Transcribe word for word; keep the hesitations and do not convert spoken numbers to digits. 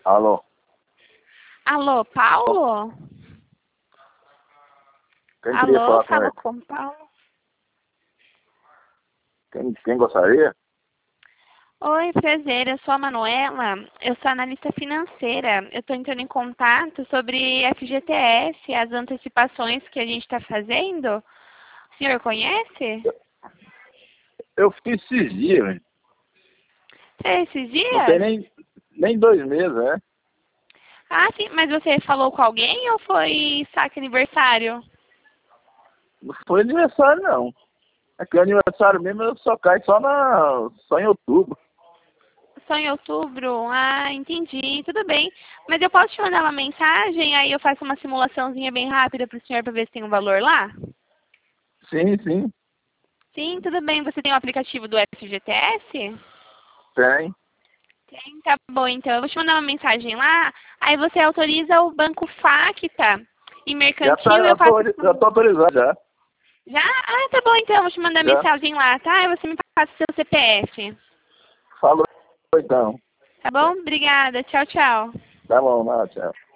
Alô? Alô, Paulo? Quem queria Alô, falar com fala ele? com o Paulo. Quem, quem gostaria? Oi, prazer, eu sou a Manuela, eu sou analista financeira. Eu estou entrando em contato sobre F G T S, as antecipações que a gente está fazendo. O senhor conhece? Eu fiz esses dias, velho. É, esses Não tem dias? nem, nem dois meses, né? Ah, sim, mas você falou com alguém ou foi saque aniversário? Não foi aniversário, não. É que o aniversário mesmo só cai só, na, só em outubro. Só em outubro? Ah, entendi. Tudo bem. Mas eu posso te mandar uma mensagem, aí eu faço uma simulaçãozinha bem rápida para o senhor para ver se tem um valor lá? Sim, sim, Sim, tudo bem. Você tem o aplicativo do F G T S? tem. Tem, tá bom. Então, eu vou te mandar uma mensagem lá, aí você autoriza o Banco Facta e Já tá, Mercantil e eu eu faço... tô, já tô autorizado já. Já? Ah, tá bom, então. Eu vou te mandar Já. mensagem lá, tá? Aí você me passa o seu C P F. Falou então. Tá bom? Obrigada. Tchau, tchau. Tá bom, não, tchau.